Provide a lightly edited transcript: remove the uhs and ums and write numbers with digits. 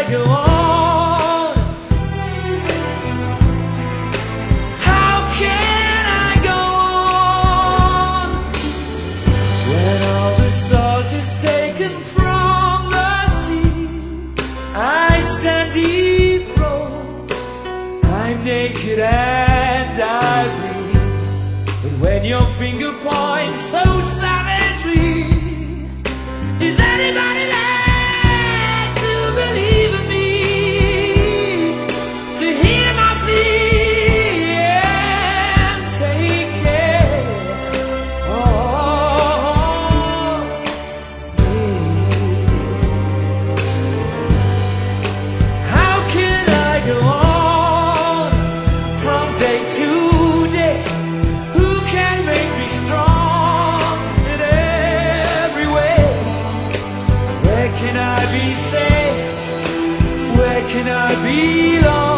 go on? How can I go on when all the salt is taken from the sea? I stand dethroned, I'm naked and I bleed. But when your finger points so savagely, is anybody there to believe in me? To hear my plea and take care of me? How can I go on from day to day? Who can make me strong in every way? Where can I be safe? Where can I belong?